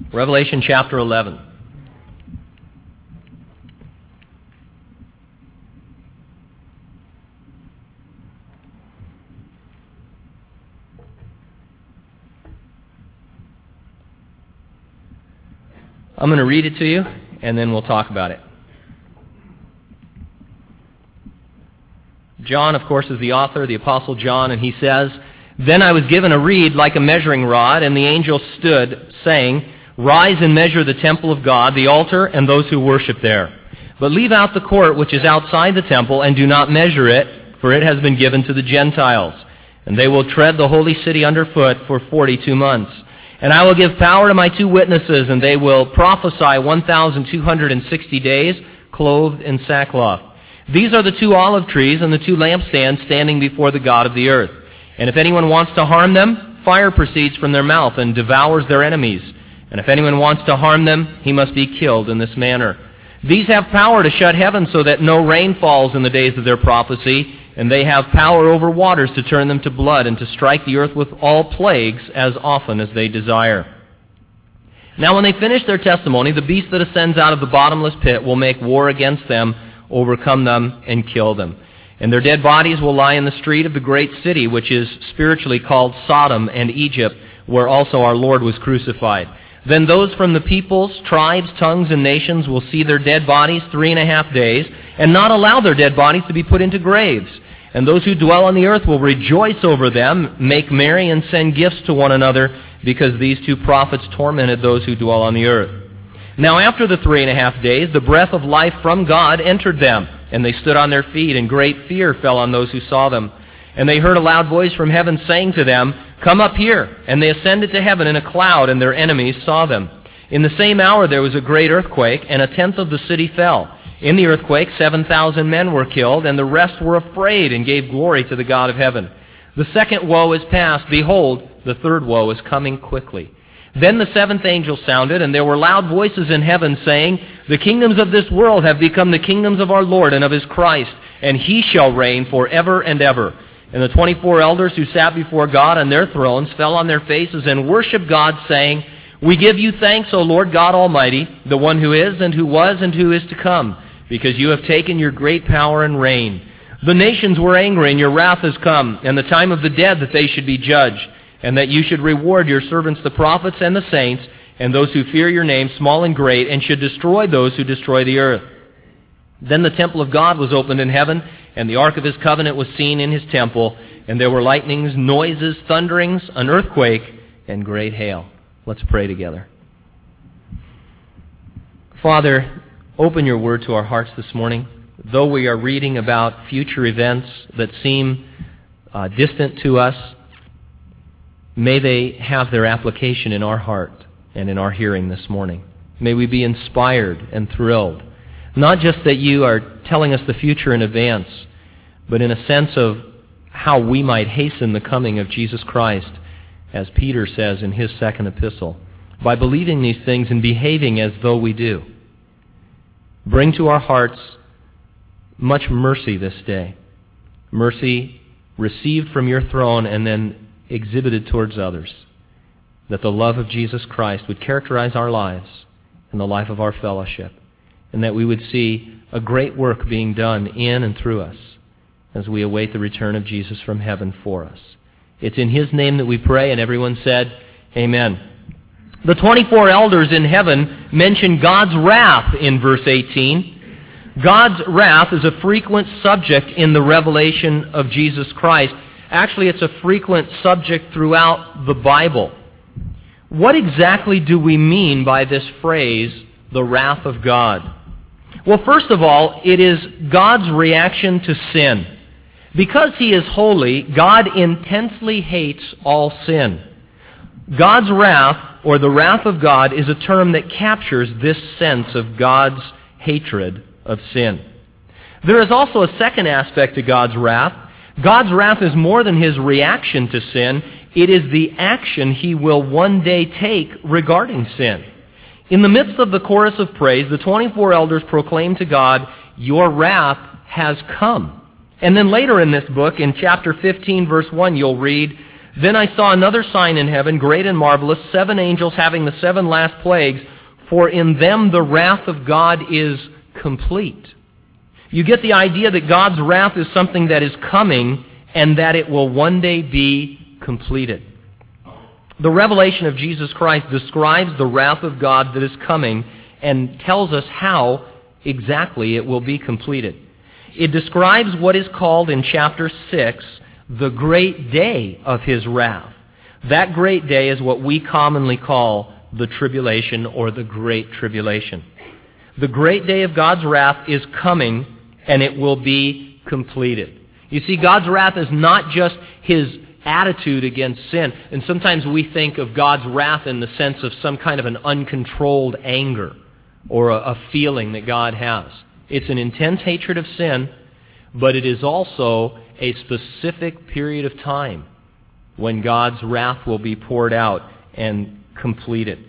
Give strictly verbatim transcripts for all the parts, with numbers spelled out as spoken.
Revelation chapter eleven. I'm going to read it to you, and then we'll talk about it. John, of course, is the author, the Apostle John, and he says, "Then I was given a reed like a measuring rod, and the angel stood, saying, 'Rise and measure the temple of God, the altar, and those who worship there. But leave out the court which is outside the temple, and do not measure it, for it has been given to the Gentiles. And they will tread the holy city underfoot for forty-two months. And I will give power to my two witnesses, and they will prophesy one thousand two hundred sixty days, clothed in sackcloth. These are the two olive trees and the two lampstands standing before the God of the earth. And if anyone wants to harm them, fire proceeds from their mouth and devours their enemies. And if anyone wants to harm them, he must be killed in this manner. These have power to shut heaven so that no rain falls in the days of their prophecy, and they have power over waters to turn them to blood and to strike the earth with all plagues as often as they desire. Now when they finish their testimony, the beast that ascends out of the bottomless pit will make war against them, overcome them, and kill them. And their dead bodies will lie in the street of the great city, which is spiritually called Sodom and Egypt, where also our Lord was crucified. Then those from the peoples, tribes, tongues, and nations will see their dead bodies three and a half days, and not allow their dead bodies to be put into graves. And those who dwell on the earth will rejoice over them, make merry, and send gifts to one another, because these two prophets tormented those who dwell on the earth. Now after the three and a half days, the breath of life from God entered them, and they stood on their feet, and great fear fell on those who saw them. And they heard a loud voice from heaven saying to them, 'Come up here.' And they ascended to heaven in a cloud, and their enemies saw them. In the same hour there was a great earthquake, and a tenth of the city fell. In the earthquake seven thousand men were killed, and the rest were afraid and gave glory to the God of heaven. The second woe is past. Behold, the third woe is coming quickly. Then the seventh angel sounded, and there were loud voices in heaven saying, 'The kingdoms of this world have become the kingdoms of our Lord and of his Christ, and he shall reign forever and ever.' And the twenty-four elders who sat before God on their thrones fell on their faces and worshiped God, saying, 'We give you thanks, O Lord God Almighty, the one who is and who was and who is to come, because you have taken your great power and reign. The nations were angry, and your wrath has come, and the time of the dead that they should be judged, and that you should reward your servants the prophets and the saints, and those who fear your name, small and great, and should destroy those who destroy the earth.' Then the temple of God was opened in heaven, and the ark of his covenant was seen in his temple, and there were lightnings, noises, thunderings, an earthquake, and great hail." Let's pray together. Father, open your word to our hearts this morning. Though we are reading about future events that seem uh, distant to us, may they have their application in our heart and in our hearing this morning. May we be inspired and thrilled. Not just that you are telling us the future in advance, but in a sense of how we might hasten the coming of Jesus Christ, as Peter says in his second epistle, by believing these things and behaving as though we do. Bring to our hearts much mercy this day. Mercy received from your throne and then exhibited towards others. That the love of Jesus Christ would characterize our lives and the life of our fellowship. And that we would see a great work being done in and through us as we await the return of Jesus from heaven for us. It's in his name that we pray, and everyone said, Amen. The twenty-four elders in heaven mention God's wrath in verse eighteen. God's wrath is a frequent subject in the revelation of Jesus Christ. Actually, it's a frequent subject throughout the Bible. What exactly do we mean by this phrase, the wrath of God? Well, first of all, it is God's reaction to sin. Because he is holy, God intensely hates all sin. God's wrath, or the wrath of God, is a term that captures this sense of God's hatred of sin. There is also a second aspect to God's wrath. God's wrath is more than his reaction to sin. It is the action he will one day take regarding sin. In the midst of the chorus of praise, the twenty-four elders proclaim to God, "Your wrath has come." And then later in this book, in chapter fifteen, verse one, you'll read, Then I saw another sign in heaven, great and marvelous, seven angels having the seven last plagues, for in them the wrath of God is complete. You get the idea that God's wrath is something that is coming and that it will one day be completed. The revelation of Jesus Christ describes the wrath of God that is coming and tells us how exactly it will be completed. It describes what is called in chapter six the great day of His wrath. That great day is what we commonly call the tribulation or the great tribulation. The great day of God's wrath is coming and it will be completed. You see, God's wrath is not just His attitude against sin. And sometimes we think of God's wrath in the sense of some kind of an uncontrolled anger or a, a feeling that God has. It's an intense hatred of sin, but it is also a specific period of time when God's wrath will be poured out and completed.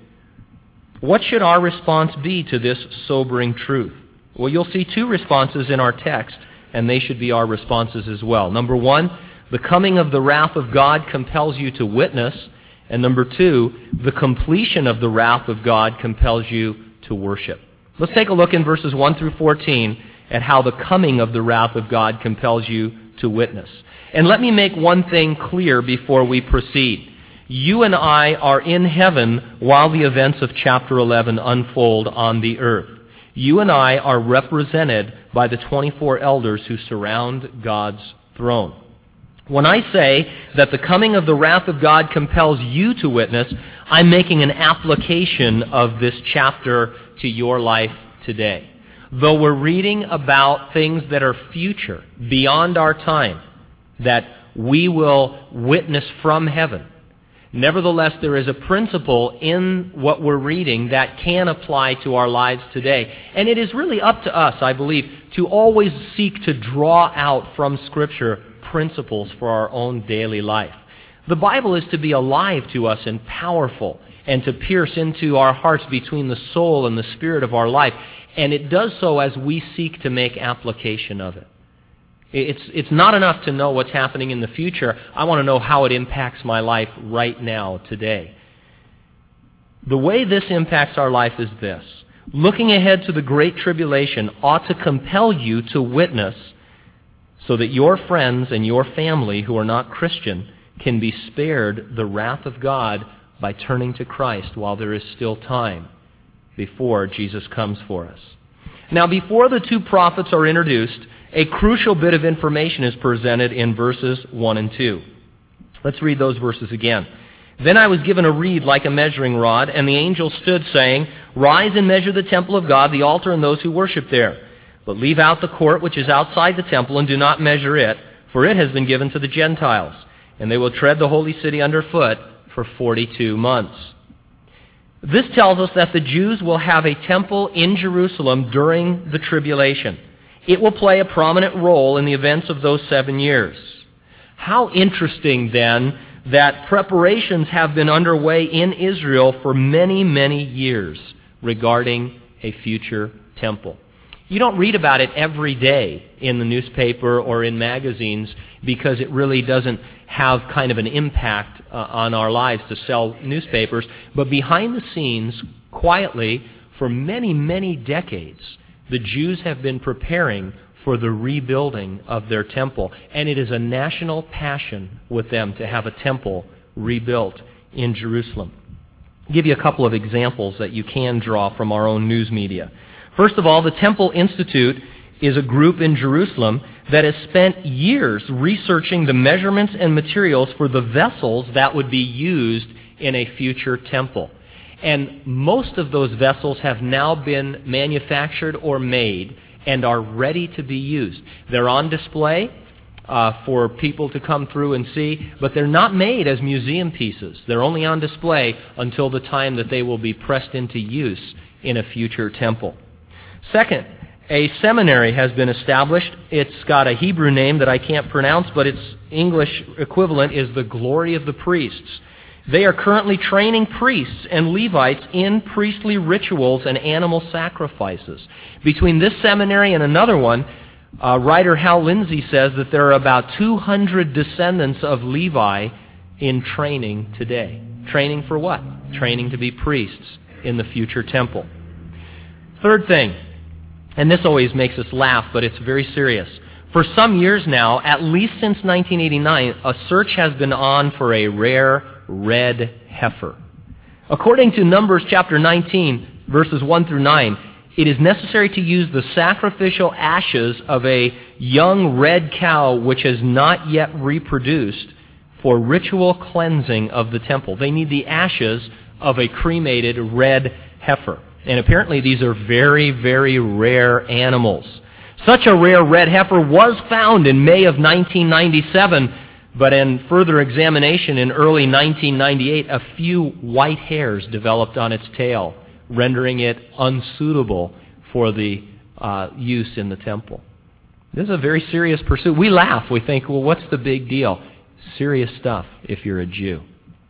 What should our response be to this sobering truth? Well, you'll see two responses in our text, and they should be our responses as well. Number one, the coming of the wrath of God compels you to witness. And number two, the completion of the wrath of God compels you to worship. Let's take a look in verses one through fourteen at how the coming of the wrath of God compels you to witness. And let me make one thing clear before we proceed. You and I are in heaven while the events of chapter eleven unfold on the earth. You and I are represented by the twenty-four elders who surround God's throne. When I say that the coming of the wrath of God compels you to witness, I'm making an application of this chapter to your life today. Though we're reading about things that are future, beyond our time, that we will witness from heaven, nevertheless, there is a principle in what we're reading that can apply to our lives today. And it is really up to us, I believe, to always seek to draw out from Scripture principles for our own daily life. The Bible is to be alive to us and powerful and to pierce into our hearts between the soul and the spirit of our life. And it does so as we seek to make application of it. It's, it's not enough to know what's happening in the future. I want to know how it impacts my life right now, today. The way this impacts our life is this. Looking ahead to the great tribulation ought to compel you to witness so that your friends and your family who are not Christian can be spared the wrath of God by turning to Christ while there is still time before Jesus comes for us. Now, before the two prophets are introduced, a crucial bit of information is presented in verses one and two. Let's read those verses again. Then I was given a reed like a measuring rod, and the angel stood saying, "Rise and measure the temple of God, the altar, and those who worship there. But leave out the court which is outside the temple, and do not measure it, for it has been given to the Gentiles, and they will tread the holy city underfoot for forty-two months." This tells us that the Jews will have a temple in Jerusalem during the tribulation. It will play a prominent role in the events of those seven years. How interesting, then, that preparations have been underway in Israel for many, many years regarding a future temple. You don't read about it every day in the newspaper or in magazines because it really doesn't have kind of an impact uh, on our lives to sell newspapers. But behind the scenes, quietly, for many, many decades, the Jews have been preparing for the rebuilding of their temple. And it is a national passion with them to have a temple rebuilt in Jerusalem. I'll give you a couple of examples that you can draw from our own news media. First of all, the Temple Institute is a group in Jerusalem that has spent years researching the measurements and materials for the vessels that would be used in a future temple. And most of those vessels have now been manufactured or made and are ready to be used. They're on display uh, for people to come through and see, but they're not made as museum pieces. They're only on display until the time that they will be pressed into use in a future temple. Second, a seminary has been established. It's got a Hebrew name that I can't pronounce, but its English equivalent is the Glory of the Priests. They are currently training priests and Levites in priestly rituals and animal sacrifices. Between this seminary and another one, uh, writer Hal Lindsey says that there are about two hundred descendants of Levi in training today. Training for what? Training to be priests in the future temple. Third thing, and this always makes us laugh, but it's very serious. For some years now, at least since nineteen eighty-nine, a search has been on for a rare red heifer. According to Numbers chapter nineteen, verses one through nine, it is necessary to use the sacrificial ashes of a young red cow which has not yet reproduced for ritual cleansing of the temple. They need the ashes of a cremated red heifer. And apparently these are very, very rare animals. Such a rare red heifer was found in May of nineteen ninety-seven, but in further examination in early nineteen ninety-eight, a few white hairs developed on its tail, rendering it unsuitable for the uh, use in the temple. This is a very serious pursuit. We laugh. We think, well, what's the big deal? Serious stuff if you're a Jew.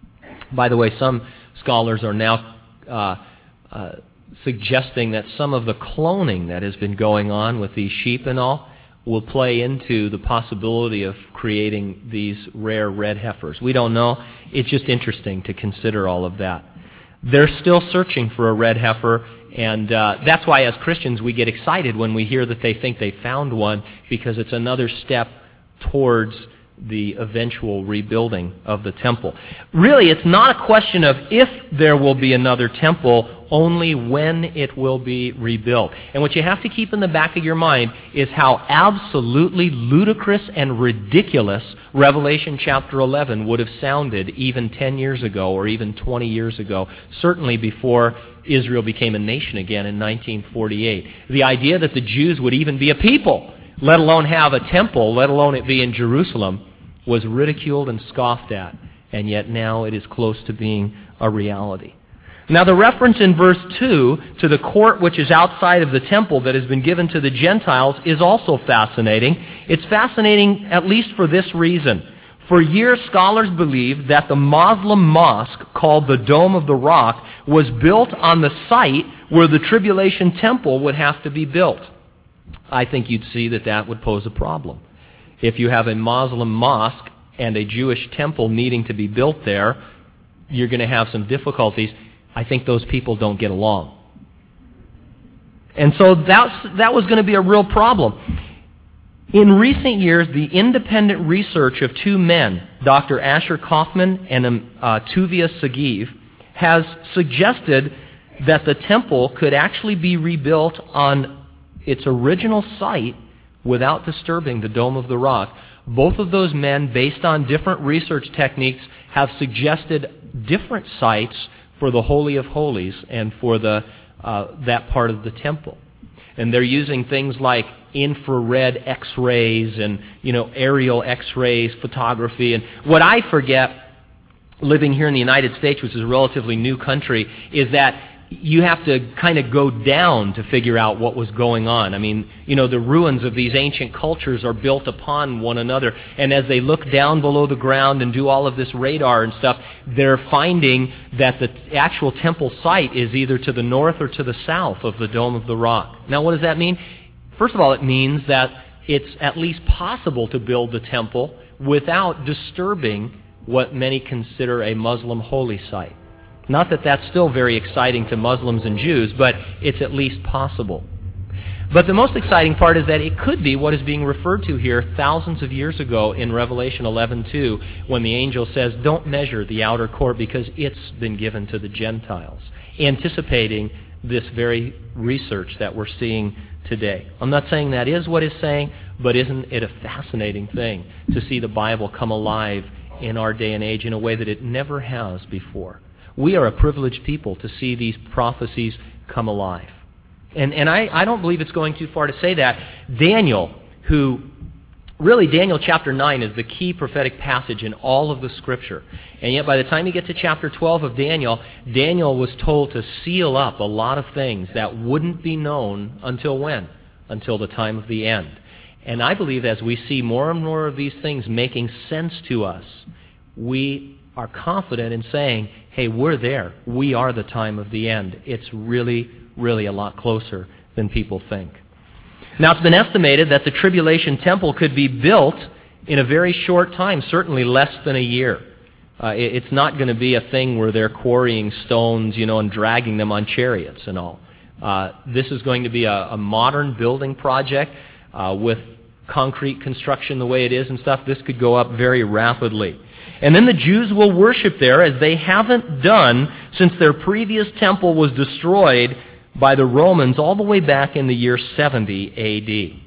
By the way, some scholars are now uh, uh, suggesting that some of the cloning that has been going on with these sheep and all will play into the possibility of creating these rare red heifers. We don't know. It's just interesting to consider all of that. They're still searching for a red heifer, and uh, that's why as Christians we get excited when we hear that they think they found one, because it's another step towards the eventual rebuilding of the temple. Really, it's not a question of if there will be another temple, only when it will be rebuilt. And what you have to keep in the back of your mind is how absolutely ludicrous and ridiculous Revelation chapter eleven would have sounded even ten years ago or even twenty years ago, certainly before Israel became a nation again in nineteen forty-eight. The idea that the Jews would even be a people, let alone have a temple, let alone it be in Jerusalem, was ridiculed and scoffed at, and yet now it is close to being a reality. Now the reference in verse two to the court which is outside of the temple that has been given to the Gentiles is also fascinating. It's fascinating at least for this reason. For years, scholars believed that the Muslim mosque called the Dome of the Rock was built on the site where the Tribulation Temple would have to be built. I think you'd see that that would pose a problem. If you have a Muslim mosque and a Jewish temple needing to be built there, you're going to have some difficulties. I think those people don't get along. And so that's, that was going to be a real problem. In recent years, the independent research of two men, Doctor Asher Kaufman and uh, Tuvia Sagiv, has suggested that the temple could actually be rebuilt on its original site without disturbing the Dome of the Rock. Both of those men, based on different research techniques, have suggested different sites for the Holy of Holies and for the uh, that part of the temple. And they're using things like infrared X-rays and, you know, aerial X-rays, photography. And what I forget, living here in the United States, which is a relatively new country, is that you have to kind of go down to figure out what was going on. I mean, you know, the ruins of these ancient cultures are built upon one another, and as they look down below the ground and do all of this radar and stuff, they're finding that the actual temple site is either to the north or to the south of the Dome of the Rock. Now, what does that mean? First of all, it means that it's at least possible to build the temple without disturbing what many consider a Muslim holy site. Not that that's still very exciting to Muslims and Jews, but it's at least possible. But the most exciting part is that it could be what is being referred to here thousands of years ago in Revelation eleven two, when the angel says, don't measure the outer court because it's been given to the Gentiles, anticipating this very research that we're seeing today. I'm not saying that is what it's saying, but isn't it a fascinating thing to see the Bible come alive in our day and age in a way that it never has before? We are a privileged people to see these prophecies come alive. And and I, I don't believe it's going too far to say that. Daniel, who, really Daniel chapter nine is the key prophetic passage in all of the Scripture. And yet by the time you get to chapter twelve of Daniel, Daniel was told to seal up a lot of things that wouldn't be known until when? Until the time of the end. And I believe as we see more and more of these things making sense to us, we are confident in saying, hey, we're there. We are the time of the end. It's really, really a lot closer than people think. Now, it's been estimated that the Tribulation Temple could be built in a very short time, certainly less than a year. Uh, it, it's not going to be a thing where they're quarrying stones, you know, and dragging them on chariots and all. Uh, this is going to be a, a modern building project uh, with concrete construction the way it is and stuff. This could go up very rapidly. And then the Jews will worship there as they haven't done since their previous temple was destroyed by the Romans all the way back in the year seventy A D.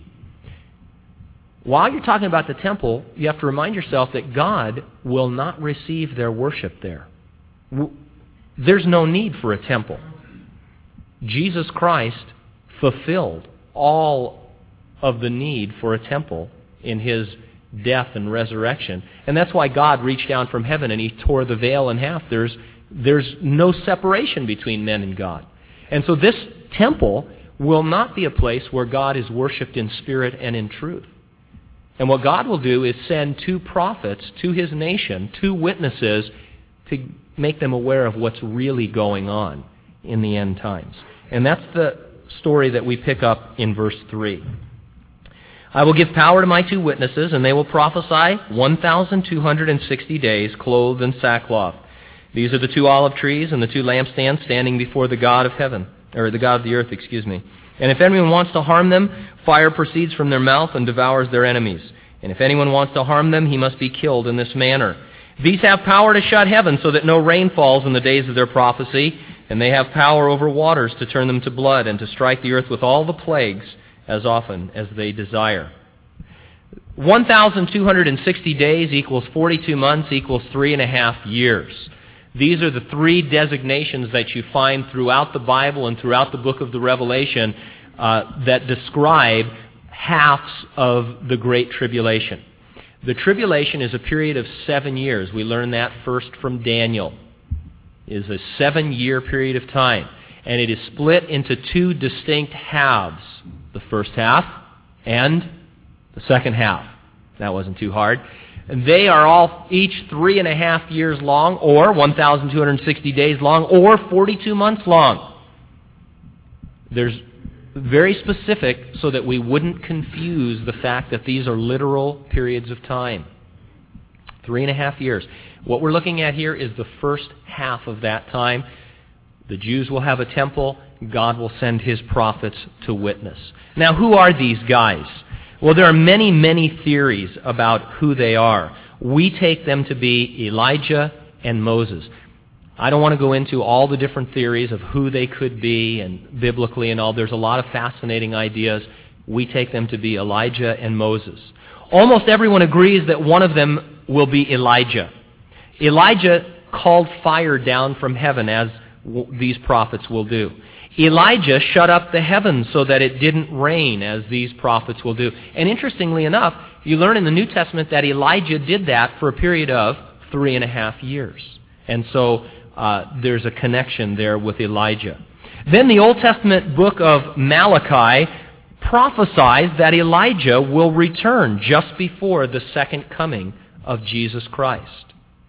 While you're talking about the temple, you have to remind yourself that God will not receive their worship there. There's no need for a temple. Jesus Christ fulfilled all of the need for a temple in His death and resurrection. And that's why God reached down from heaven and He tore the veil in half. There's, there's no separation between men and God. And so this temple will not be a place where God is worshipped in spirit and in truth. And what God will do is send two prophets to His nation, two witnesses, to make them aware of what's really going on in the end times. And that's the story that we pick up in verse three. I will give power to my two witnesses, and they will prophesy one thousand two hundred sixty days, clothed in sackcloth. These are the two olive trees and the two lampstands standing before the God of heaven, or the God of the earth, excuse me. And if anyone wants to harm them, fire proceeds from their mouth and devours their enemies. And if anyone wants to harm them, he must be killed in this manner. These have power to shut heaven so that no rain falls in the days of their prophecy, and they have power over waters to turn them to blood and to strike the earth with all the plagues as often as they desire. one thousand two hundred sixty days equals forty-two months equals three and a half years. These are the three designations that you find throughout the Bible and throughout the book of the Revelation uh, that describe halves of the Great Tribulation. The tribulation is a period of seven years. We learn that first from Daniel. It is a seven-year period of time. And it is split into two distinct halves. The first half and the second half. That wasn't too hard. And they are all each three and a half years long, or one thousand two hundred sixty days long, or forty-two months long. There's very specific so that we wouldn't confuse the fact that these are literal periods of time. Three and a half years. What we're looking at here is the first half of that time. The Jews will have a temple. God will send His prophets to witness. Now, who are these guys? Well, there are many, many theories about who they are. We take them to be Elijah and Moses. I don't want to go into all the different theories of who they could be and biblically and all. There's a lot of fascinating ideas. We take them to be Elijah and Moses. Almost everyone agrees that one of them will be Elijah. Elijah called fire down from heaven, as w- these prophets will do. Elijah shut up the heavens so that it didn't rain, as these prophets will do. And interestingly enough, you learn in the New Testament that Elijah did that for a period of three and a half years. And so uh, there's a connection there with Elijah. Then the Old Testament book of Malachi prophesies that Elijah will return just before the second coming of Jesus Christ.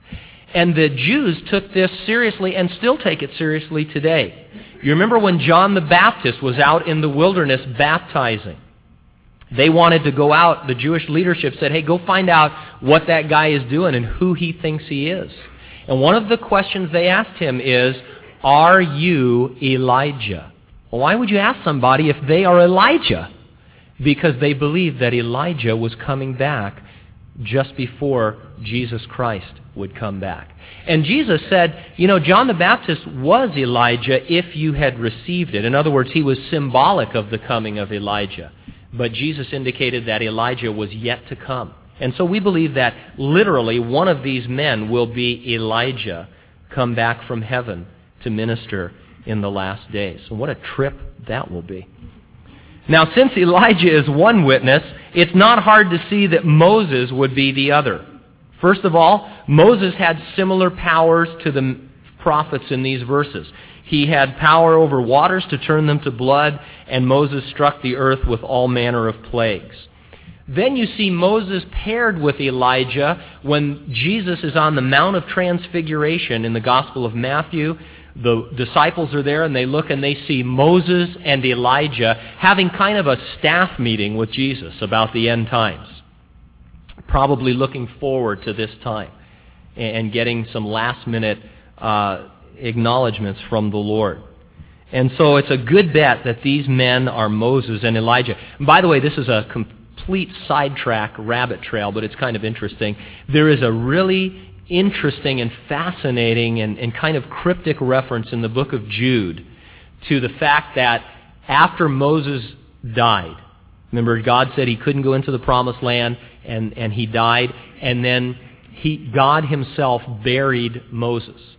And the Jews took this seriously and still take it seriously today. You remember when John the Baptist was out in the wilderness baptizing? They wanted to go out. The Jewish leadership said, hey, go find out what that guy is doing and who he thinks he is. And one of the questions they asked him is, are you Elijah? Well, why would you ask somebody if they are Elijah? Because they believed that Elijah was coming back just before Jesus Christ would come back. And Jesus said, you know, John the Baptist was Elijah if you had received it. In other words, he was symbolic of the coming of Elijah. But Jesus indicated that Elijah was yet to come. And so we believe that literally one of these men will be Elijah, come back from heaven to minister in the last days. And what a trip that will be. Now, since Elijah is one witness, it's not hard to see that Moses would be the other. First of all, Moses had similar powers to the prophets in these verses. He had power over waters to turn them to blood, and Moses struck the earth with all manner of plagues. Then you see Moses paired with Elijah when Jesus is on the Mount of Transfiguration in the Gospel of Matthew. The disciples are there and they look and they see Moses and Elijah having kind of a staff meeting with Jesus about the end times, probably looking forward to this time. and getting some last-minute uh, acknowledgments from the Lord. And so it's a good bet that these men are Moses and Elijah. And by the way, this is a complete sidetrack rabbit trail, but it's kind of interesting. There is a really interesting and fascinating and, and kind of cryptic reference in the book of Jude to the fact that after Moses died, remember God said he couldn't go into the promised land, and, and he died, and then he, God himself buried Moses.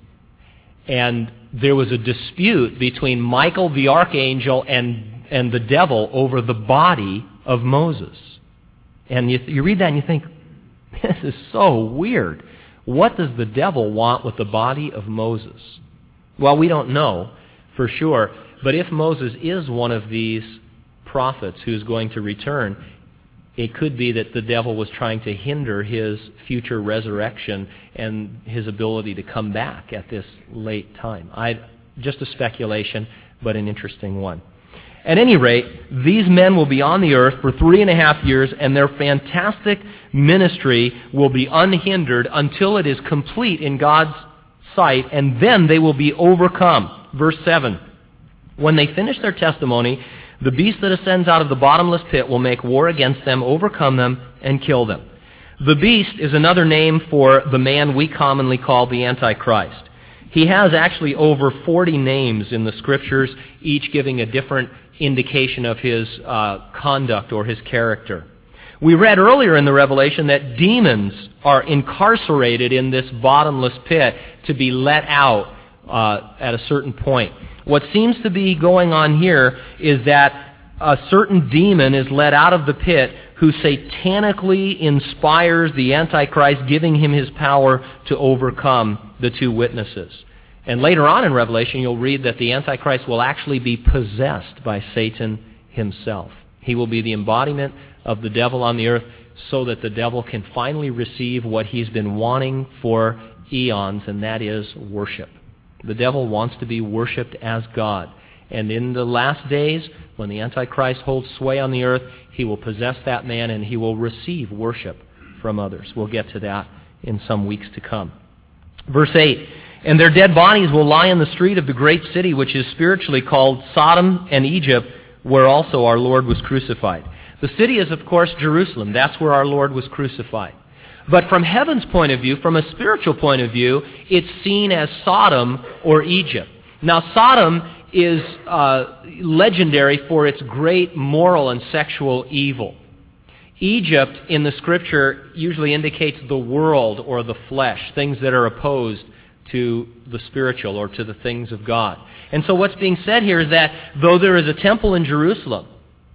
And there was a dispute between Michael the archangel and, and the devil over the body of Moses. And you, you read that and you think, this is so weird. What does the devil want with the body of Moses? Well, we don't know for sure, but if Moses is one of these prophets who's going to return, it could be that the devil was trying to hinder his future resurrection and his ability to come back at this late time. I, just a speculation, but an interesting one. At any rate, these men will be on the earth for three and a half years, and their fantastic ministry will be unhindered until it is complete in God's sight, and then they will be overcome. Verse seven, when they finish their testimony, the beast that ascends out of the bottomless pit will make war against them, overcome them, and kill them. The beast is another name for the man we commonly call the Antichrist. He has actually over forty names in the Scriptures, each giving a different indication of his uh, conduct or his character. We read earlier in the Revelation that demons are incarcerated in this bottomless pit to be let out uh, at a certain point. What seems to be going on here is that a certain demon is let out of the pit who satanically inspires the Antichrist, giving him his power to overcome the two witnesses. And later on in Revelation, you'll read that the Antichrist will actually be possessed by Satan himself. He will be the embodiment of the devil on the earth so that the devil can finally receive what he's been wanting for eons, and that is worship. The devil wants to be worshipped as God. And in the last days, when the Antichrist holds sway on the earth, he will possess that man and he will receive worship from others. We'll get to that in some weeks to come. Verse eight, and their dead bodies will lie in the street of the great city, which is spiritually called Sodom and Egypt, where also our Lord was crucified. The city is, of course, Jerusalem. That's where our Lord was crucified. But from heaven's point of view, from a spiritual point of view, it's seen as Sodom or Egypt. Now, Sodom is uh, legendary for its great moral and sexual evil. Egypt, in the Scripture, usually indicates the world or the flesh, things that are opposed to the spiritual or to the things of God. And so what's being said here is that though there is a temple in Jerusalem,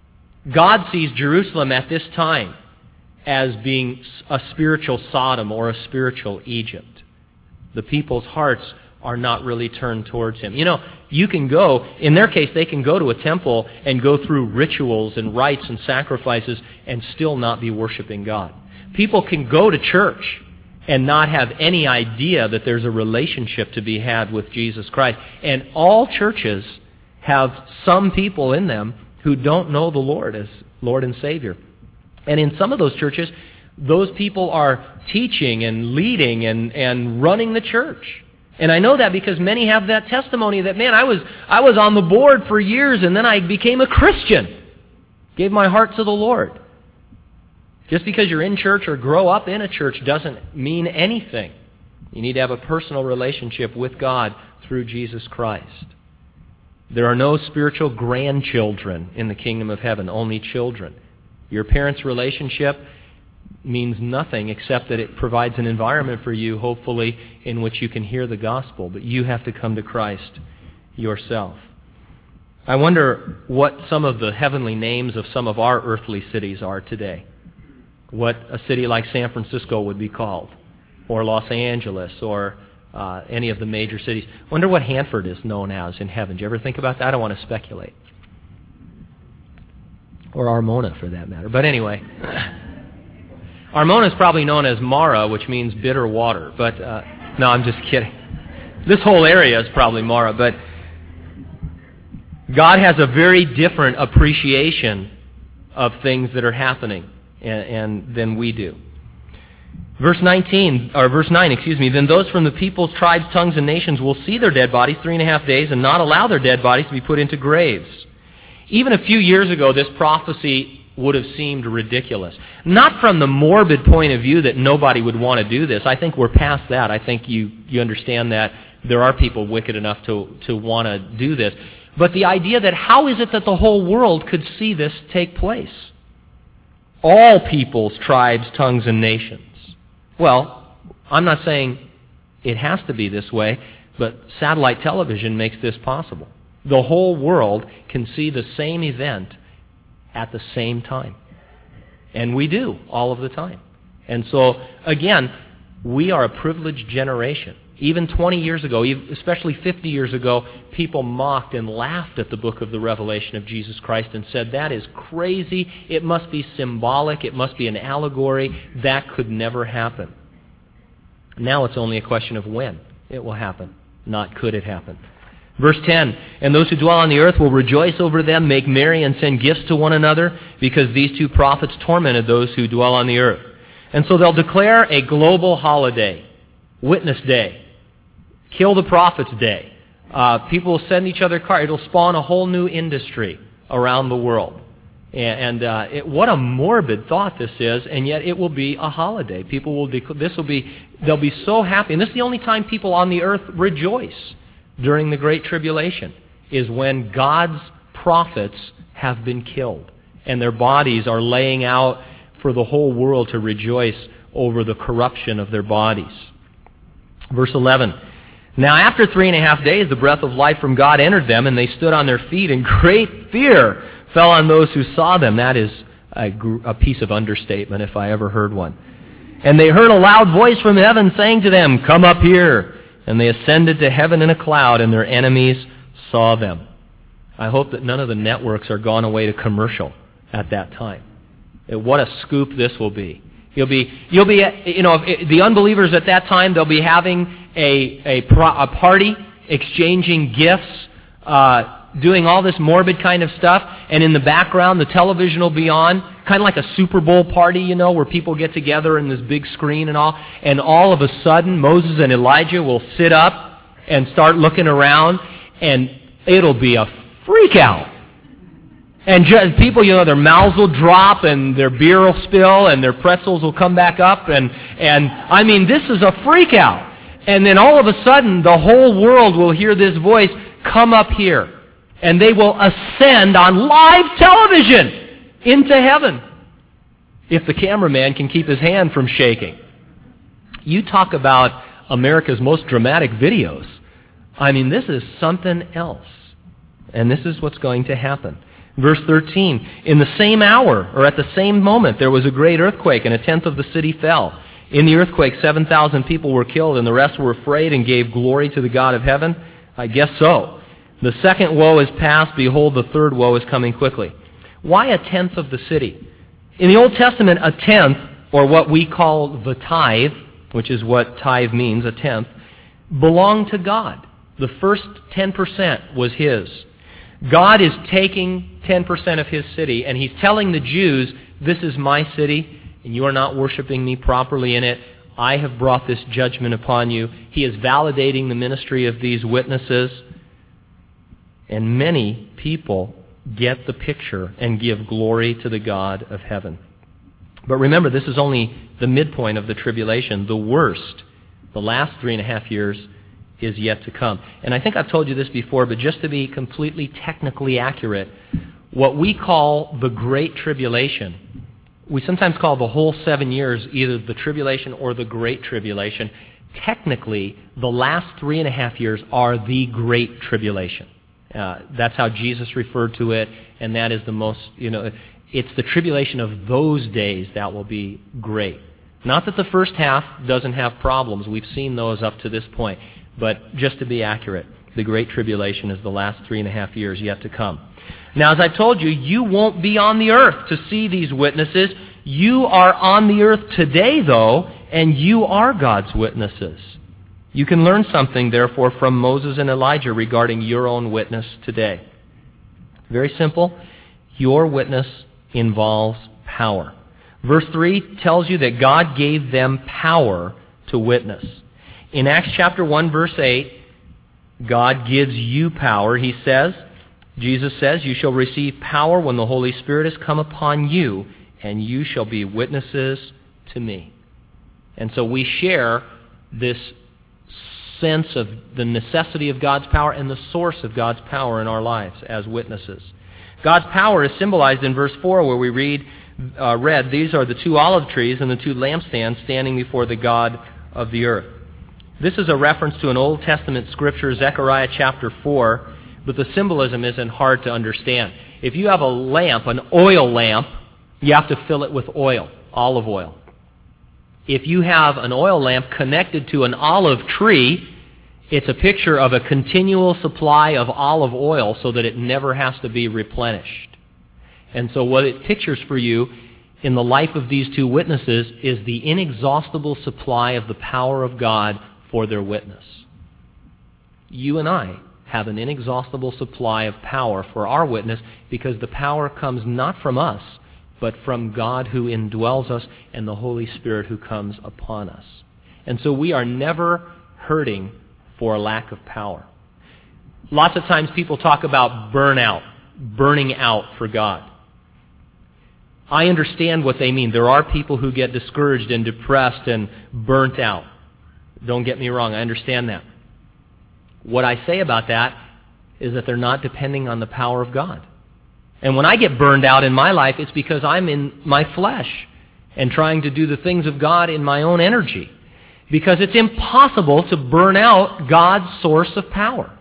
God sees Jerusalem at this time as being a spiritual Sodom or a spiritual Egypt. The people's hearts are not really turned towards Him. You know, you can go, in their case, they can go to a temple and go through rituals and rites and sacrifices and still not be worshiping God. People can go to church and not have any idea that there's a relationship to be had with Jesus Christ. And all churches have some people in them who don't know the Lord as Lord and Savior. And in some of those churches, those people are teaching and leading and, and running the church. And I know that because many have that testimony that, man, I was I was on the board for years and then I became a Christian. Gave my heart to the Lord. Just because you're in church or grow up in a church doesn't mean anything. You need to have a personal relationship with God through Jesus Christ. There are no spiritual grandchildren in the kingdom of heaven, only children. Your parents' relationship means nothing except that it provides an environment for you, hopefully, in which you can hear the gospel. But you have to come to Christ yourself. I wonder what some of the heavenly names of some of our earthly cities are today. What a city like San Francisco would be called, or Los Angeles, or uh, any of the major cities. Wonder what Hanford is known as in heaven. Do you ever think about that? I don't want to speculate. Or Armona, for that matter. But anyway, Armona is probably known as Mara, which means bitter water. But uh, no, I'm just kidding. This whole area is probably Mara. But God has a very different appreciation of things that are happening and, and than we do. Verse nineteen, or verse nine, excuse me, then those from the peoples, tribes, tongues, and nations will see their dead bodies three and a half days and not allow their dead bodies to be put into graves. Even a few years ago, this prophecy would have seemed ridiculous. Not from the morbid point of view that nobody would want to do this. I think we're past that. I think you, you understand that there are people wicked enough to, to want to do this. But the idea that how is it that the whole world could see this take place? All peoples, tribes, tongues, and nations. Well, I'm not saying it has to be this way, but satellite television makes this possible. The whole world can see the same event at the same time. And we do, all of the time. And so, again, we are a privileged generation. Even twenty years ago, especially fifty years ago, people mocked and laughed at the book of the Revelation of Jesus Christ and said, that is crazy, it must be symbolic, it must be an allegory, that could never happen. Now it's only a question of when it will happen, not could it happen. Verse ten, and those who dwell on the earth will rejoice over them, make merry, and send gifts to one another, because these two prophets tormented those who dwell on the earth. And so they'll declare a global holiday, Witness Day, Kill the Prophets Day. Uh, people will send each other cards. It'll spawn a whole new industry around the world. And, and uh, it, what a morbid thought this is, and yet it will be a holiday. People will dec- this will be they'll be so happy, and this is the only time people on the earth rejoice during the Great Tribulation, is when God's prophets have been killed, and their bodies are laying out for the whole world to rejoice over the corruption of their bodies. Verse eleven. Now after three and a half days, the breath of life from God entered them, and they stood on their feet, and great fear fell on those who saw them. That is a, a piece of understatement, if I ever heard one. And they heard a loud voice from heaven saying to them, come up here. And they ascended to heaven in a cloud, and their enemies saw them. I hope that none of the networks are gone away to commercial at that time. What a scoop this will be. You'll be, you'll be, you know, the unbelievers at that time, they'll be having a a, a party, exchanging gifts, uh, doing all this morbid kind of stuff, and in the background, the television will be on, kind of like a Super Bowl party, you know, where people get together in this big screen and all, and all of a sudden, Moses and Elijah will sit up and start looking around, and it'll be a freak out. And just, people, you know, their mouths will drop, and their beer will spill, and their pretzels will come back up, and, and I mean, this is a freak out. And then all of a sudden, the whole world will hear this voice, come up here. And they will ascend on live television into heaven, if the cameraman can keep his hand from shaking. You talk about America's most dramatic videos. I mean, this is something else. And this is what's going to happen. Verse thirteen, in the same hour, or at the same moment, there was a great earthquake, and a tenth of the city fell. In the earthquake, seven thousand people were killed, and the rest were afraid and gave glory to the God of heaven. I guess so. The second woe is past. Behold, the third woe is coming quickly. Why a tenth of the city? In the Old Testament, a tenth, or what we call the tithe, which is what tithe means, a tenth, belonged to God. The first ten percent was His. God is taking ten percent of His city, and He's telling the Jews, this is my city, and you are not worshiping me properly in it. I have brought this judgment upon you. He is validating the ministry of these witnesses. And many people get the picture and give glory to the God of heaven. But remember, this is only the midpoint of the tribulation. The worst, the last three and a half years, is yet to come. And I think I've told you this before, but just to be completely technically accurate, what we call the Great Tribulation, we sometimes call the whole seven years either the tribulation or the Great Tribulation. Technically, the last three and a half years are the Great Tribulation. Uh, that's how Jesus referred to it, and that is the most, you know, it's the tribulation of those days that will be great. Not that the first half doesn't have problems. We've seen those up to this point. But just to be accurate, the Great Tribulation is the last three and a half years yet to come. Now, as I told you, you won't be on the earth to see these witnesses. You are on the earth today, though, and you are God's witnesses. You can learn something, therefore, from Moses and Elijah regarding your own witness today. Very simple. Your witness involves power. Verse three tells you that God gave them power to witness. In Acts chapter one, verse eight, God gives you power. He says, Jesus says, you shall receive power when the Holy Spirit has come upon you, and you shall be witnesses to me. And so we share this sense of the necessity of God's power and the source of God's power in our lives as witnesses. God's power is symbolized in verse four, where we read, uh, read, these are the two olive trees and the two lampstands standing before the God of the earth. This is a reference to an Old Testament scripture, Zechariah chapter four, but the symbolism isn't hard to understand. If you have a lamp, an oil lamp, you have to fill it with oil, olive oil. If you have an oil lamp connected to an olive tree, it's a picture of a continual supply of olive oil so that it never has to be replenished. And so what it pictures for you in the life of these two witnesses is the inexhaustible supply of the power of God for their witness. You and I have an inexhaustible supply of power for our witness because the power comes not from us, but from God who indwells us and the Holy Spirit who comes upon us. And so we are never hurting for a lack of power. Lots of times people talk about burnout, burning out for God. I understand what they mean. There are people who get discouraged and depressed and burnt out. Don't get me wrong, I understand that. What I say about that is that they're not depending on the power of God. And when I get burned out in my life, it's because I'm in my flesh and trying to do the things of God in my own energy. Because it's impossible to burn out God's source of power.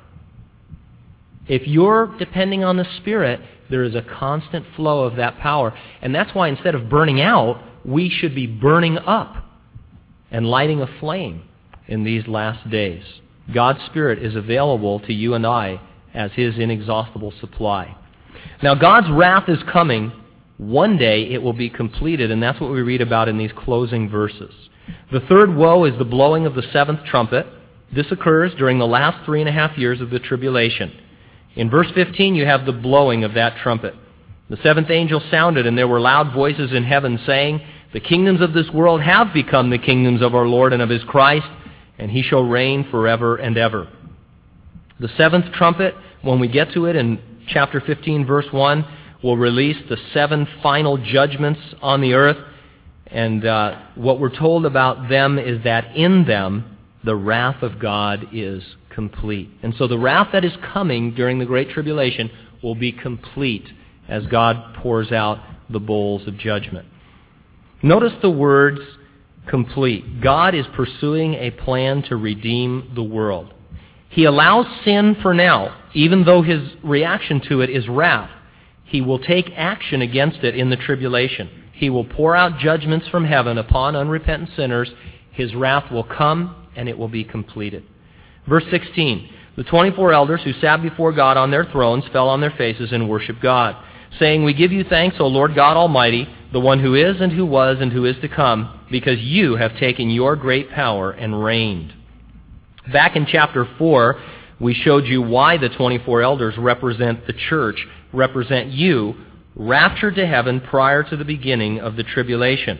If you're depending on the Spirit, there is a constant flow of that power. And that's why instead of burning out, we should be burning up and lighting a flame in these last days. God's Spirit is available to you and I as His inexhaustible supply. Now, God's wrath is coming. One day it will be completed, and that's what we read about in these closing verses. The third woe is the blowing of the seventh trumpet. This occurs during the last three and a half years of the tribulation. In verse fifteen, you have the blowing of that trumpet. The seventh angel sounded, and there were loud voices in heaven saying, the kingdoms of this world have become the kingdoms of our Lord and of His Christ, and He shall reign forever and ever. The seventh trumpet, when we get to it in chapter fifteen, verse one, will release the seven final judgments on the earth. And uh, what we're told about them is that in them, the wrath of God is complete. And so the wrath that is coming during the Great Tribulation will be complete as God pours out the bowls of judgment. Notice the words complete. God is pursuing a plan to redeem the world. He allows sin for now, even though His reaction to it is wrath. He will take action against it in the tribulation. He will pour out judgments from heaven upon unrepentant sinners. His wrath will come, and it will be completed. Verse sixteen, the twenty-four elders who sat before God on their thrones fell on their faces and worshiped God, saying, we give you thanks, O Lord God Almighty, the one who is and who was and who is to come, because you have taken your great power and reigned. Back in chapter four, we showed you why the twenty-four elders represent the church, represent you, raptured to heaven prior to the beginning of the tribulation.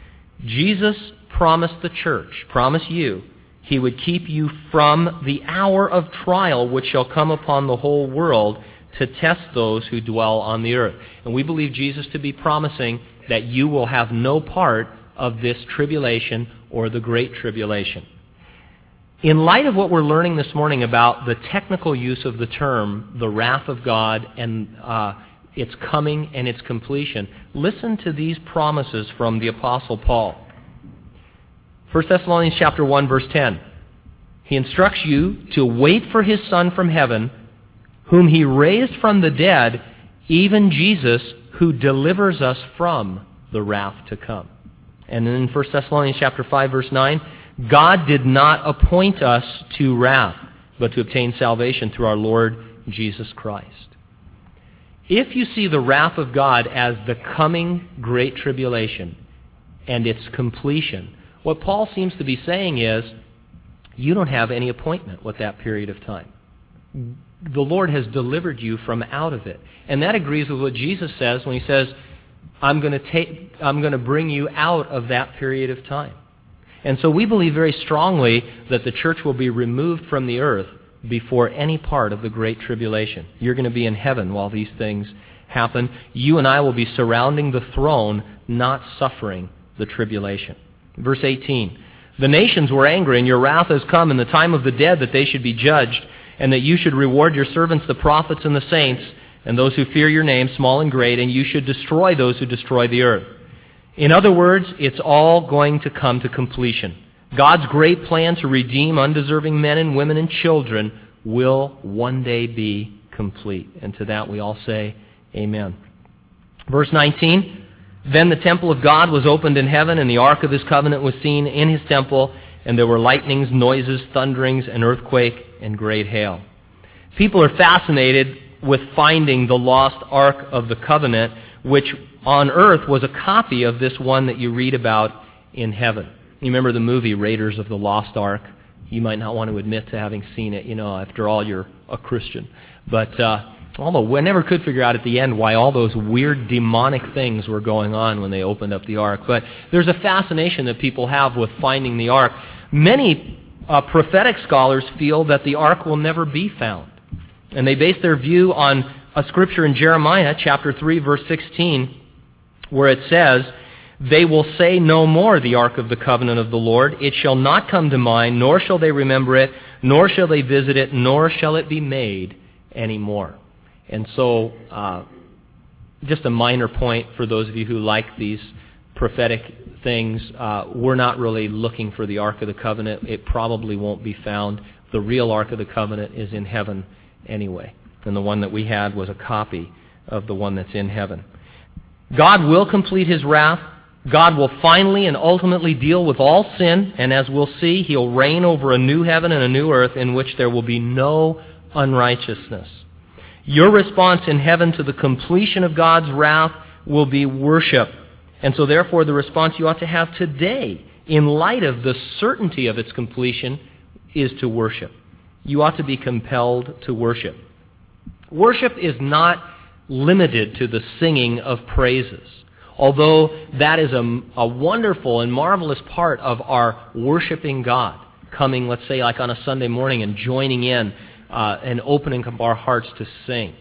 Jesus promised the church, promised you, He would keep you from the hour of trial which shall come upon the whole world to test those who dwell on the earth. And we believe Jesus to be promising that you will have no part of this tribulation or the great tribulation. In light of what we're learning this morning about the technical use of the term, the wrath of God, and uh, its coming and its completion, listen to these promises from the Apostle Paul. First Thessalonians chapter one, verse ten. He instructs you to wait for His Son from heaven, whom He raised from the dead, even Jesus, who delivers us from the wrath to come. And then in First Thessalonians chapter five, verse nine, God did not appoint us to wrath, but to obtain salvation through our Lord Jesus Christ. If you see the wrath of God as the coming great tribulation and its completion, what Paul seems to be saying is, you don't have any appointment with that period of time. The Lord has delivered you from out of it. And that agrees with what Jesus says when He says, I'm going to take, I'm going to bring you out of that period of time. And so we believe very strongly that the church will be removed from the earth before any part of the Great Tribulation. You're going to be in heaven while these things happen. You and I will be surrounding the throne, not suffering the tribulation. Verse eighteen, the nations were angry, and your wrath has come in the time of the dead that they should be judged, and that you should reward your servants, the prophets and the saints, and those who fear your name, small and great, and you should destroy those who destroy the earth. In other words, it's all going to come to completion. God's great plan to redeem undeserving men and women and children will one day be complete. And to that we all say, amen. Verse nineteen, then the temple of God was opened in heaven, and the ark of his covenant was seen in his temple, and there were lightnings, noises, thunderings, an earthquake, and great hail. People are fascinated with finding the lost ark of the covenant, which on earth was a copy of this one that you read about in heaven. You remember the movie Raiders of the Lost Ark? You might not want to admit to having seen it. You know, after all, you're a Christian. But uh, although I never could figure out at the end why all those weird demonic things were going on when they opened up the ark. But there's a fascination that people have with finding the ark. Many uh, prophetic scholars feel that the ark will never be found. And they base their view on a scripture in Jeremiah chapter three, verse sixteen, where it says, they will say no more, the ark of the covenant of the Lord. It shall not come to mind, nor shall they remember it, nor shall they visit it, nor shall it be made anymore. And so, uh, just a minor point for those of you who like these prophetic things, uh, we're not really looking for the ark of the covenant. It probably won't be found. The real ark of the covenant is in heaven anyway. And the one that we had was a copy of the one that's in heaven. God will complete his wrath. God will finally and ultimately deal with all sin, and as we'll see, he'll reign over a new heaven and a new earth in which there will be no unrighteousness. Your response in heaven to the completion of God's wrath will be worship. And so therefore the response you ought to have today, in light of the certainty of its completion, is to worship. You ought to be compelled to worship. Worship is not limited to the singing of praises. Although that is a, a wonderful and marvelous part of our worshiping God, coming, let's say, like on a Sunday morning and joining in uh, and opening up our hearts to sing.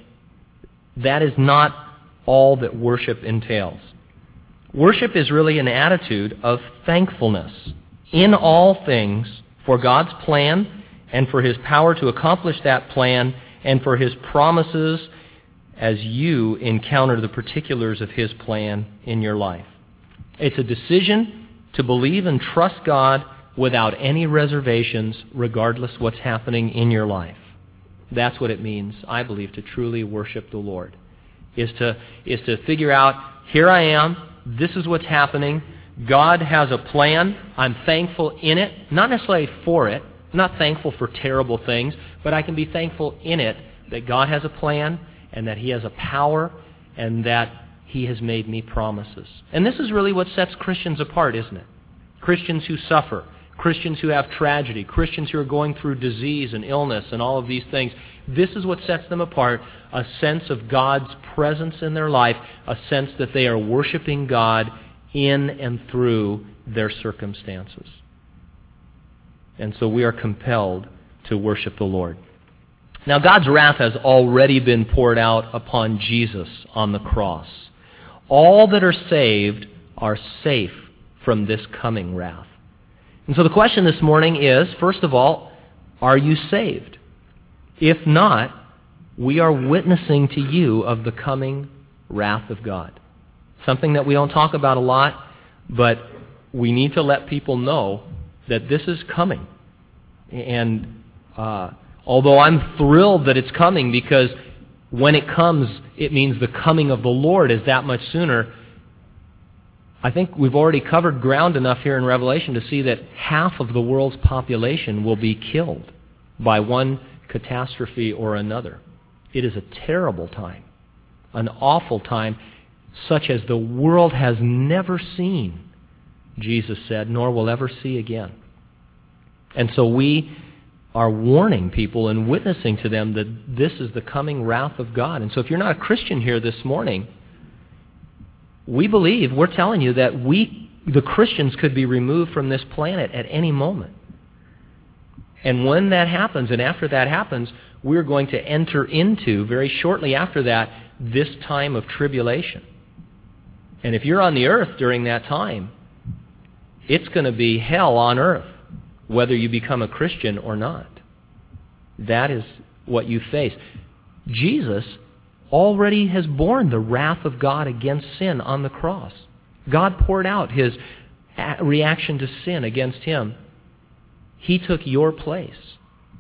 That is not all that worship entails. Worship is really an attitude of thankfulness in all things for God's plan and for his power to accomplish that plan and for his promises as you encounter the particulars of his plan in your life. It's a decision to believe and trust God without any reservations, regardless what's happening in your life. That's what it means, I believe, to truly worship the Lord, is to, is to figure out, here I am, this is what's happening, God has a plan, I'm thankful in it, not necessarily for it, I'm not thankful for terrible things, but I can be thankful in it that God has a plan, and that he has a power, and that he has made me promises. And this is really what sets Christians apart, isn't it? Christians who suffer, Christians who have tragedy, Christians who are going through disease and illness and all of these things. This is what sets them apart, a sense of God's presence in their life, a sense that they are worshiping God in and through their circumstances. And so we are compelled to worship the Lord. Now, God's wrath has already been poured out upon Jesus on the cross. All that are saved are safe from this coming wrath. And so the question this morning is, first of all, are you saved? If not, we are witnessing to you of the coming wrath of God. Something that we don't talk about a lot, but we need to let people know that this is coming. And uh although I'm thrilled that it's coming, because when it comes, it means the coming of the Lord is that much sooner. I think we've already covered ground enough here in Revelation to see that half of the world's population will be killed by one catastrophe or another. It is a terrible time, an awful time, such as the world has never seen, Jesus said, nor will ever see again. And so we are warning people and witnessing to them that this is the coming wrath of God. And so if you're not a Christian here this morning, We believe, we're telling you that we, the Christians, could be removed from this planet at any moment. And when that happens, and after that happens, we're going to enter into, very shortly after that, this time of tribulation. And if you're on the earth during that time, it's going to be hell on earth, whether you become a Christian or not. That is what you face. Jesus already has borne the wrath of God against sin on the cross. God poured out His reaction to sin against Him. He took your place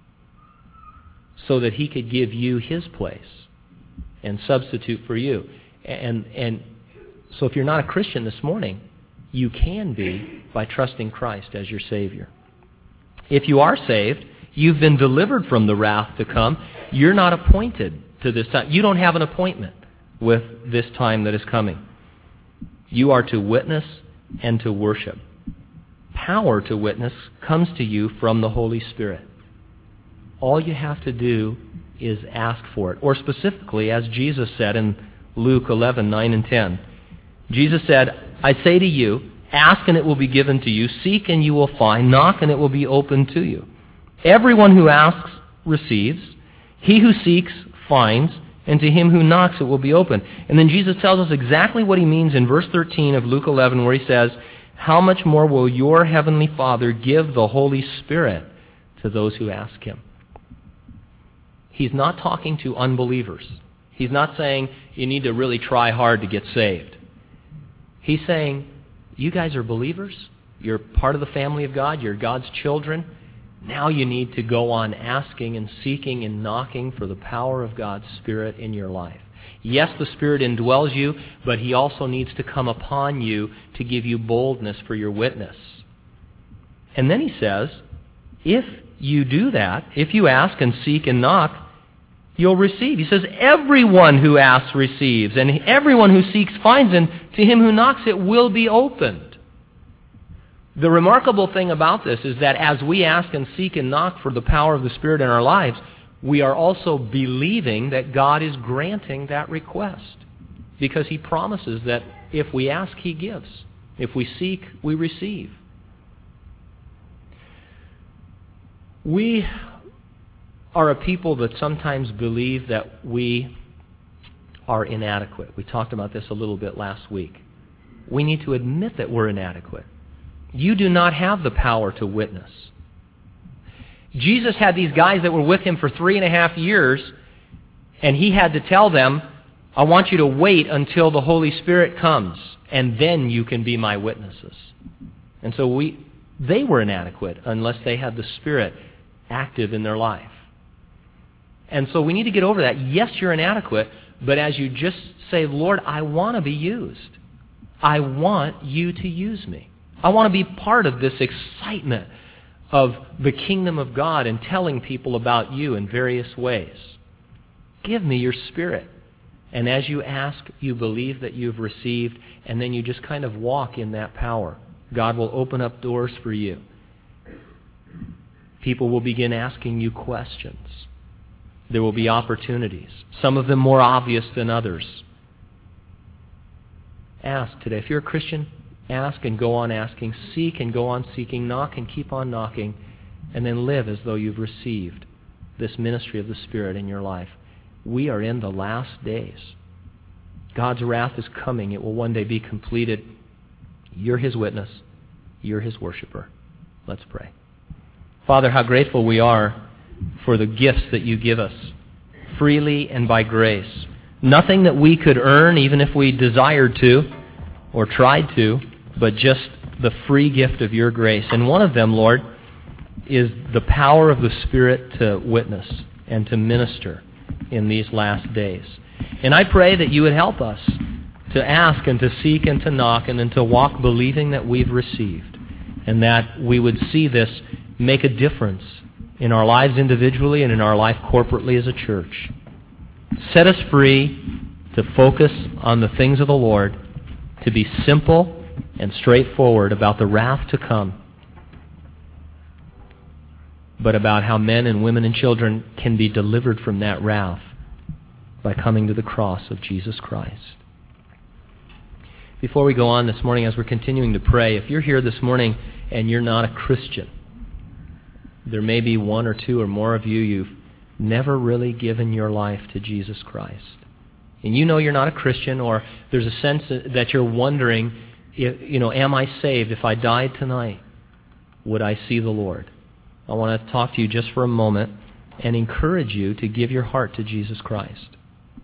so that He could give you His place and substitute for you. And, and so if you're not a Christian this morning, you can be by trusting Christ as your Savior. If you are saved, you've been delivered from the wrath to come. You're not appointed to this time. You don't have an appointment with this time that is coming. You are to witness and to worship. Power to witness comes to you from the Holy Spirit. All you have to do is ask for it. Or specifically, as Jesus said in Luke eleven, nine and ten, Jesus said, I say to you, ask and it will be given to you, seek and you will find, knock and it will be opened to you. Everyone who asks receives, he who seeks finds, and to him who knocks it will be opened. And then Jesus tells us exactly what He means in verse thirteen of Luke eleven, where He says, how much more will your heavenly Father give the Holy Spirit to those who ask Him? He's not talking to unbelievers. He's not saying you need to really try hard to get saved. He's saying, you guys are believers. You're part of the family of God. You're God's children. Now you need to go on asking and seeking and knocking for the power of God's Spirit in your life. Yes, the Spirit indwells you, but He also needs to come upon you to give you boldness for your witness. And then He says, if you do that, if you ask and seek and knock, you'll receive. He says, everyone who asks receives, and everyone who seeks finds, and to him who knocks it will be opened. The remarkable thing about this is that as we ask and seek and knock for the power of the Spirit in our lives, we are also believing that God is granting that request, because He promises that if we ask, He gives. If we seek, we receive. We are a people that sometimes believe that we are inadequate. We talked about this a little bit last week. We need to admit that we're inadequate. You do not have the power to witness. Jesus had these guys that were with Him for three and a half years, and He had to tell them, I want you to wait until the Holy Spirit comes, and then you can be my witnesses. And so we, they were inadequate unless they had the Spirit active in their life. And so we need to get over that. Yes, you're inadequate, but as you just say, Lord, I want to be used. I want you to use me. I want to be part of this excitement of the kingdom of God and telling people about you in various ways. Give me your Spirit. And as you ask, you believe that you've received, and then you just kind of walk in that power. God will open up doors for you. People will begin asking you questions. There will be opportunities, some of them more obvious than others. Ask today. If you're a Christian, ask and go on asking. Seek and go on seeking. Knock and keep on knocking. And then live as though you've received this ministry of the Spirit in your life. We are in the last days. God's wrath is coming. It will one day be completed. You're His witness. You're His worshiper. Let's pray. Father, how grateful we are for the gifts that you give us, freely and by grace. Nothing that we could earn, even if we desired to or tried to, but just the free gift of your grace. And one of them, Lord, is the power of the Spirit to witness and to minister in these last days. And I pray that you would help us to ask and to seek and to knock and then to walk believing that we've received, and that we would see this make a difference in our lives individually and in our life corporately as a church. Set us free to focus on the things of the Lord, to be simple and straightforward about the wrath to come, but about how men and women and children can be delivered from that wrath by coming to the cross of Jesus Christ. Before we go on this morning, as we're continuing to pray, if you're here this morning and you're not a Christian, there may be one or two or more of you, you've never really given your life to Jesus Christ. And you know you're not a Christian, or there's a sense that you're wondering, you know, am I saved? If I died tonight, would I see the Lord? I want to talk to you just for a moment and encourage you to give your heart to Jesus Christ.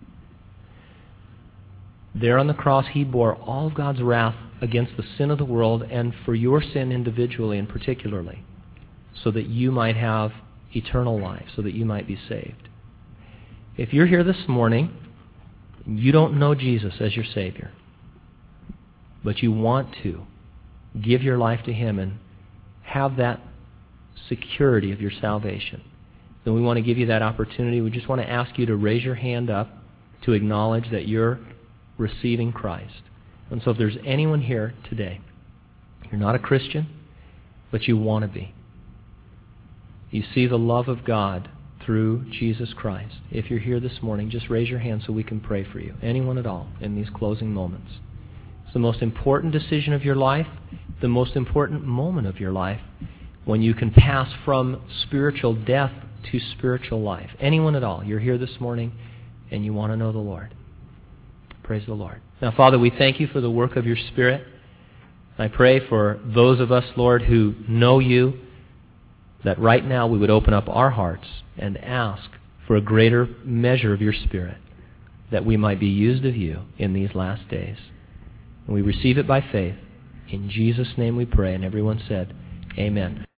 There on the cross, He bore all of God's wrath against the sin of the world and for your sin individually and particularly, so that you might have eternal life, so that you might be saved. If you're here this morning, you don't know Jesus as your Savior, but you want to give your life to Him and have that security of your salvation, then we want to give you that opportunity. We just want to ask you to raise your hand up to acknowledge that you're receiving Christ. And so if there's anyone here today, you're not a Christian, but you want to be. You see the love of God through Jesus Christ. If you're here this morning, just raise your hand so we can pray for you. Anyone at all in these closing moments. It's the most important decision of your life, the most important moment of your life, when you can pass from spiritual death to spiritual life. Anyone at all, you're here this morning and you want to know the Lord. Praise the Lord. Now, Father, we thank you for the work of your Spirit. I pray for those of us, Lord, who know you, that right now we would open up our hearts and ask for a greater measure of your Spirit, that we might be used of you in these last days. And we receive it by faith. In Jesus' name we pray. And everyone said, Amen.